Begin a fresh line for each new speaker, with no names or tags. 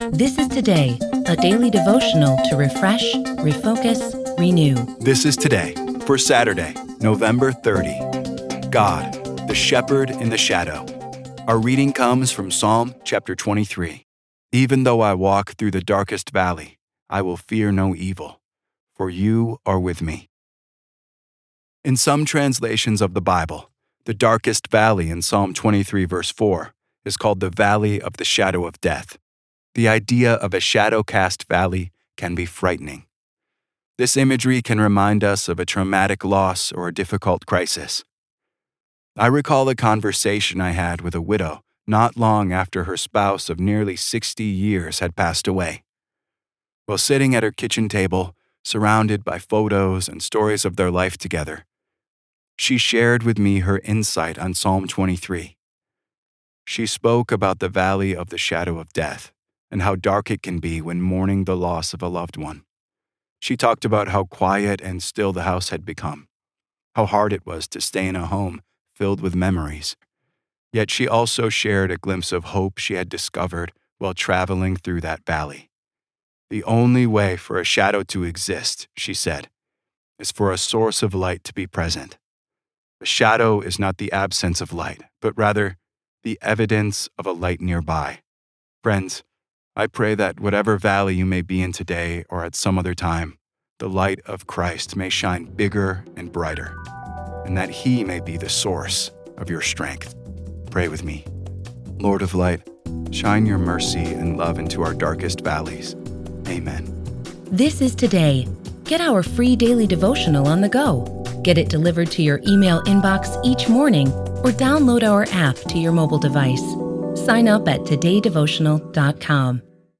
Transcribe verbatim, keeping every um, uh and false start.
This is Today, a daily devotional to refresh, refocus, renew.
This is Today for Saturday, November thirtieth. God, the shepherd in the shadow. Our reading comes from Psalm chapter twenty-three. Even though I walk through the darkest valley, I will fear no evil, for you are with me. In some translations of the Bible, the darkest valley in Psalm twenty-three verse four is called the valley of the shadow of death. The idea of a shadow-cast valley can be frightening. This imagery can remind us of a traumatic loss or a difficult crisis. I recall a conversation I had with a widow not long after her spouse of nearly sixty years had passed away. While sitting at her kitchen table, surrounded by photos and stories of their life together, she shared with me her insight on Psalm twenty-three. She spoke about the valley of the shadow of death and how dark it can be when mourning the loss of a loved one. She talked about how quiet and still the house had become, how hard it was to stay in a home filled with memories. Yet she also shared a glimpse of hope she had discovered while traveling through that valley. The only way for a shadow to exist, she said, is for a source of light to be present. A shadow is not the absence of light, but rather the evidence of a light nearby. Friends, I pray that whatever valley you may be in today or at some other time, the light of Christ may shine bigger and brighter, and that He may be the source of your strength. Pray with me. Lord of light, shine your mercy and love into our darkest valleys. Amen.
This is Today. Get our free daily devotional on the go. Get it delivered to your email inbox each morning or download our app to your mobile device. Sign up at today devotional dot com.